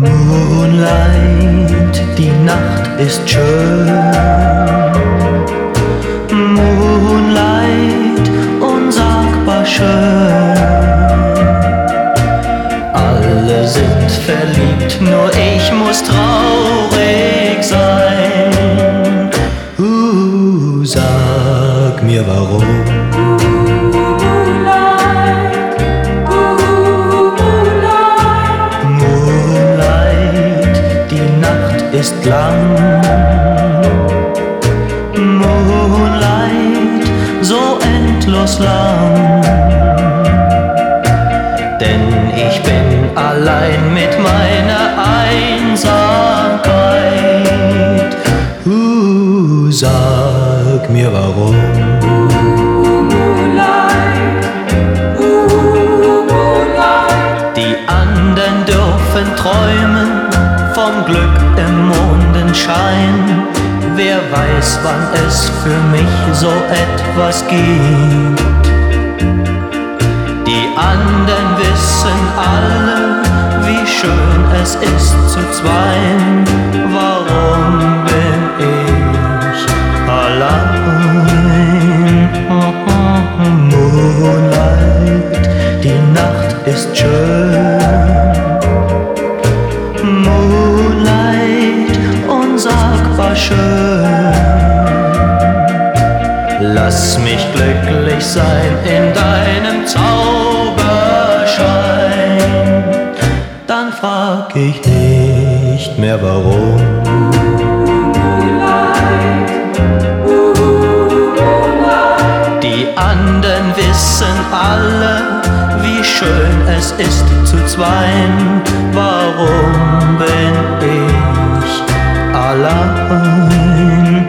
Moonlight, die Nacht ist schön. Moonlight, unsagbar schön. Alle sind verliebt, nur ich muss traurig sein. Sag mir warum. Ist lang. Moonlight, so endlos lang. Denn ich bin allein mit meiner Einsamkeit. Sag mir warum. Die anderen dürfen träumen vom Glück im Mondenschein. Wer weiß, wann es für mich so etwas gibt. Die anderen wissen alle, wie schön es ist zu zweien. Warum bin ich allein? Moonlight, die Nacht ist schön. Moonlight, unsagbar schön. Lass mich glücklich sein in deinem Zauberschein. Dann frag ich nicht mehr warum. Die anderen wissen alle, wie schön es ist zu zweien. Warum bin ich allein?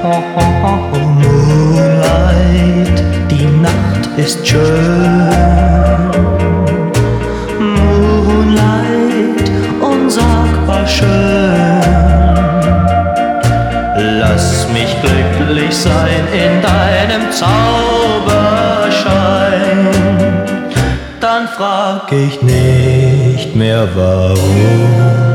Moonlight, die Nacht ist schön. Moonlight, unsagbar schön. Lass mich glücklich sein in deinem Zauberschein. Dann frag ich nicht mehr warum.